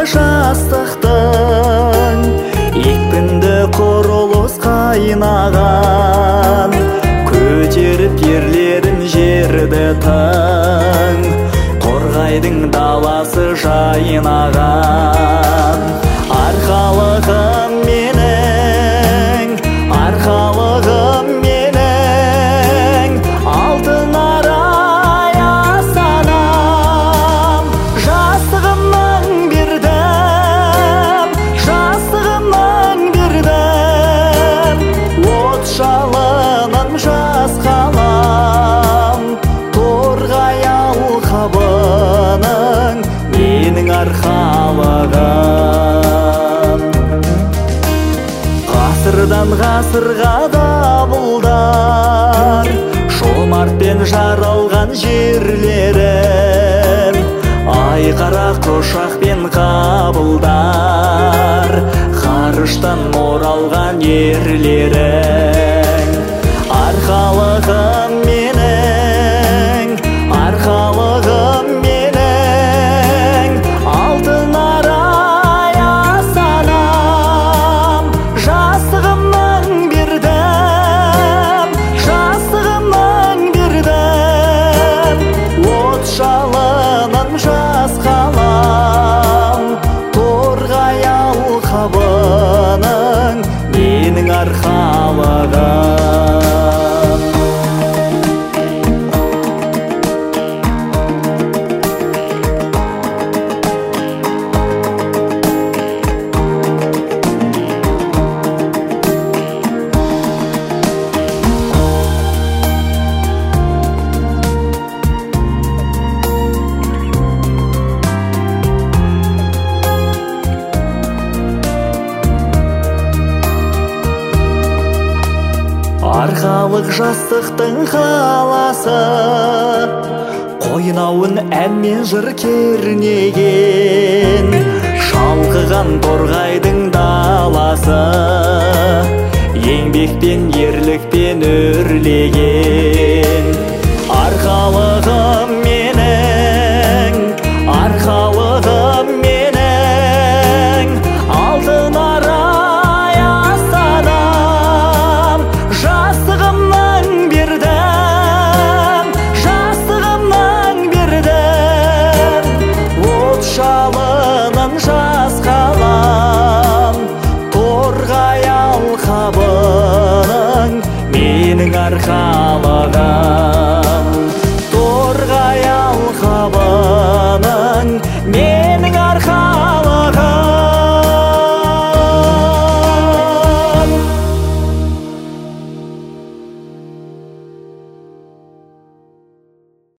жастықтың екпінді құрылыс қайнаған, көтеріп ерлерін жерді таң, қорғайдың даласы жайнаған. Арқалығым менің, арқалығым менің, алтын арай астанам. Жастығымның бердім, жастығымның бердім, от жалынын жас қалам. Торғай алқабының менің арқалығым. Ғасырдан ғасырға дабылдар, жомартпен жаралған жерлерім, айқара құшақпен қабылдар, ғарыштан оралған ерлерің. Арқалығым менің, арқалығым менің, алтын арай астанам. Жастығымның бердім, жастығымның бердім, от жалынын жас қалам. Торғай алқабының менің арқалығым. Арқалық жастықтың қаласы, қойнауын әнмен жыр кернеген, шалқыған торғайдың даласы, еңбекпен ерлікпен өрлеген.